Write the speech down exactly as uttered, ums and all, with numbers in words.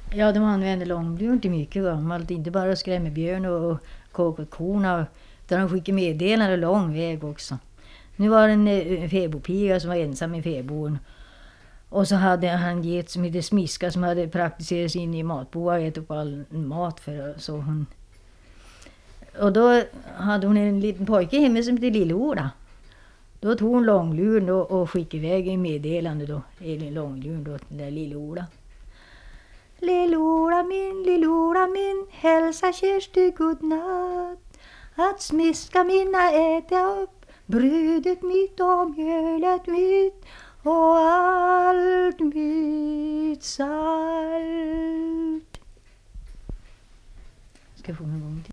Ja, de använde långluren till mycket gammalt. Inte bara skrämmebjörn och, och kåkkorna. Utan de skickade meddelande lång väg också. Nu var det en, en fäbodpiga som var ensam i fäboden. Och så hade han get som hette Smiska som hade praktiserats in i matboa och ätit upp all mat för så hon. Och då hade hon en liten pojke hemma som hette Lillola. Då tog hon långluren och, och skickade iväg en meddelande då. Elin långluren då till där Lillola. Lillola min, Lillola min, hälsa Kersti godnatt. Att Smiska mina äta upp brödet mitt och mjölet mitt och allt mitt salt. Ska jag få en gång